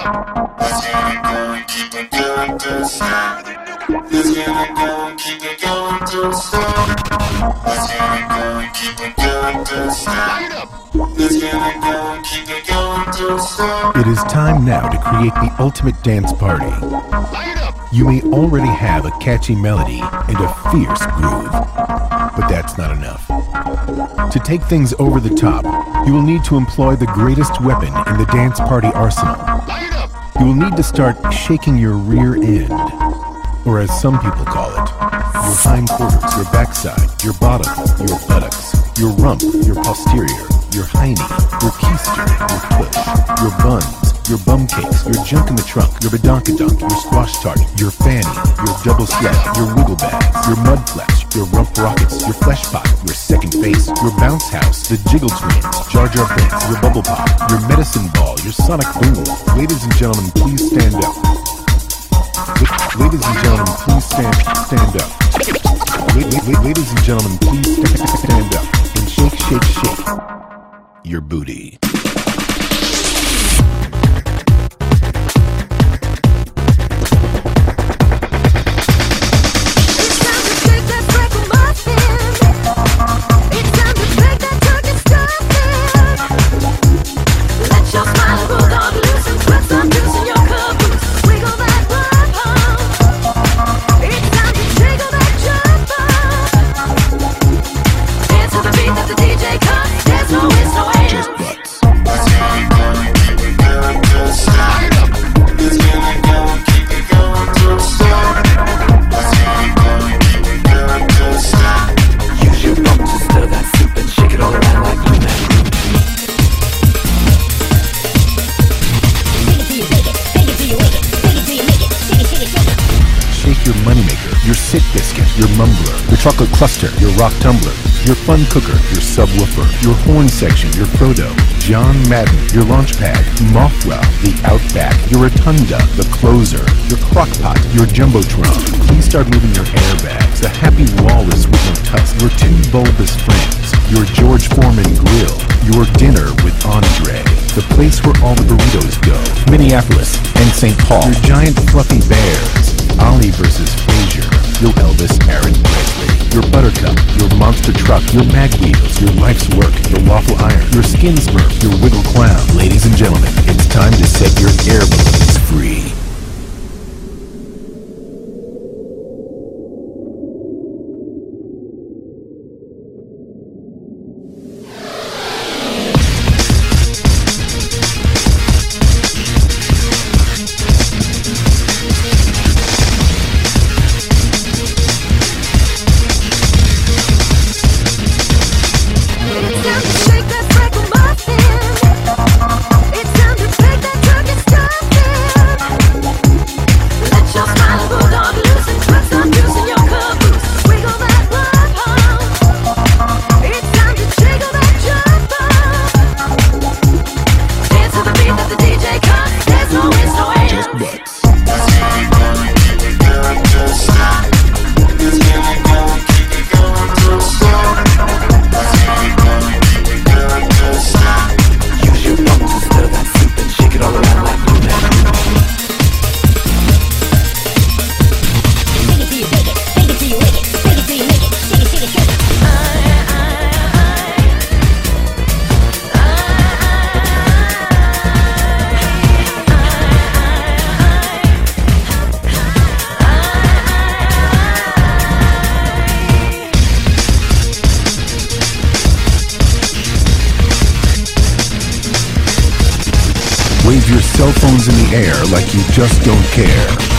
Let's get it going, keep it going, don't stop. Let's get it going, keep it going, don't stop. Let's get it going, keep it going, don't stop. Let's get it going, keep it going, don't stop. It is time now to create the ultimate dance party. You may already have a catchy melody and a fierce groove, but that's not enough. To take things over the top, you will need to employ the greatest weapon in the dance party arsenal. You will need to start shaking your rear end, or as some people call it, your hindquarters, your backside, your bottom, your buttocks, your rump, your posterior, your hiney, your keister, your push, your buns, your bum cakes, your junk in the trunk, your badonkadonk, your squash target, your fanny, your double sled, your wiggle bags, your mud flash, your rump rockets, your flesh pot, your second face, your bounce house, the jiggle twins, Jar Jar Binks, your bubble pop, your medicine ball, your sonic boom. Ladies and gentlemen, please stand up. Ladies and gentlemen, please stand up. Ladies and gentlemen, please stand up and shake, shake, shake your booty. Your sick biscuit, your mumbler, your chocolate cluster, your rock tumbler, your fun cooker, your subwoofer, your horn section, your Frodo, John Madden, your launchpad, Mothwell, the Outback, your rotunda, the closer, your crockpot, your jumbotron. Please start moving your airbags, the happy walrus with no tusk, your two bulbous friends, your George Foreman grill, your dinner with Andre, the place where all the burritos go, Minneapolis and St. Paul, your giant fluffy bears, Ollie versus Frazier, your Elvis Aaron Presley, your Buttercup, your monster truck, your mag wheels, your life's work, your waffle iron, your skin smurf, your wiggle clown. Ladies and gentlemen, it's time to set your air balloons free. Wave your cell phones in the air like you just don't care.